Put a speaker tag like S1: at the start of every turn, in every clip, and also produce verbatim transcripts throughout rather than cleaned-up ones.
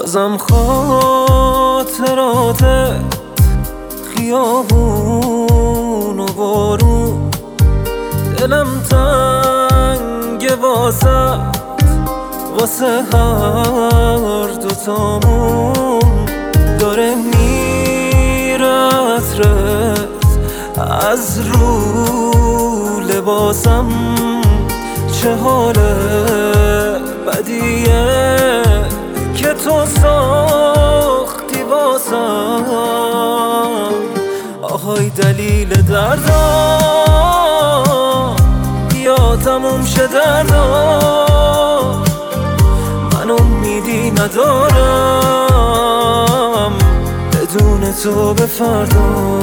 S1: بازم خاطراتت خیابون و بارون، دلم تنگ واسه واسه هر دوتامون. داره میره عطرت از رو لباسم، چه حال بدیه که تو ساختی واسم. آهای دلیل دردم بیا تموم شه دردم، من امیدی ندارم بدون تو به فردا.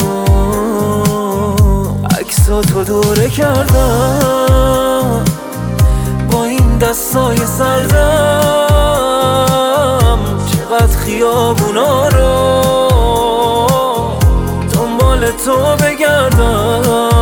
S1: عکساتو دوره کردم با این دستای سردم، چقدر خیابونا رو دنبال تو بگردم.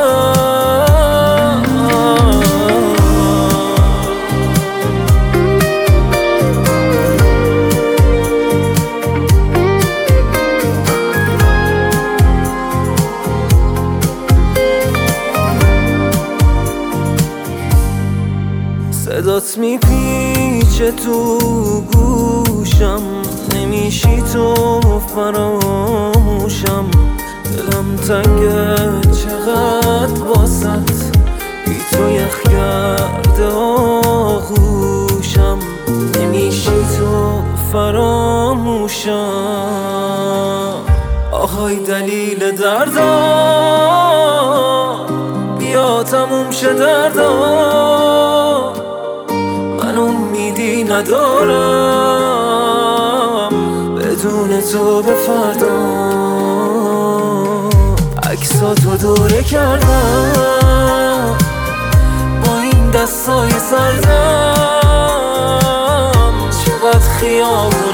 S1: صدات میپیچه تو گوشم، نمیشی تو فراموشم. دلم تنگه چقدر واسط، بی تو یخ کرده آغوشم. نمیشی تو فراموشم. آهای دلیل دردم بیا تموم شه دردم، من امیدی ندارم بدون تو به فردا. عکساتو دوره کردم با این دستای سردم، چقدر خیابون